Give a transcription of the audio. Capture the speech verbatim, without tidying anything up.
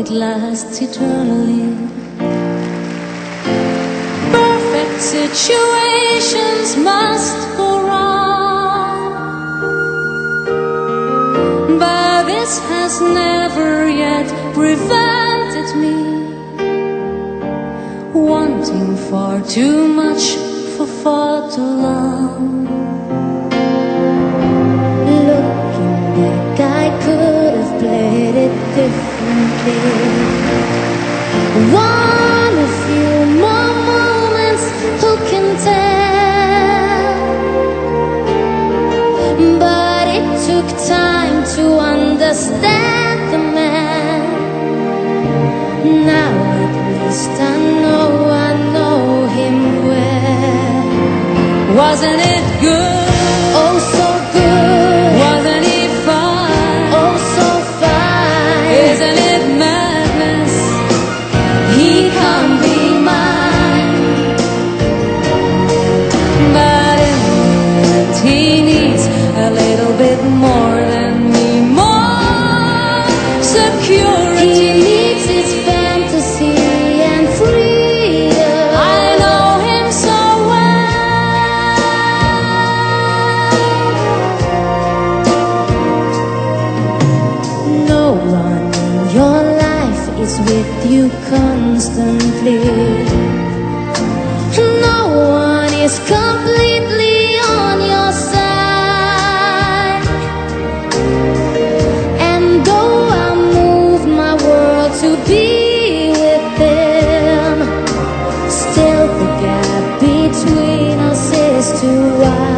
it lasts eternally. Perfect situations must go wrong, but this has never yet prevented me wanting far too much for far too long. Looking back, I could have played it differently. One a few more moments, who can tell? But it took time to understand the man. Now at least I know, I know him well. Wasn't it good? Oh, so good. Wasn't he fine? Oh, so fine. Isn't it madness? He can't be mine. But in the end he needs a little bit more than me, more security. He needs his fantasy and freedom. I know him so well. No one in your life is with you constantly. No one is completely on your side. And though I move my world to be with them, still the gap between us is too wide.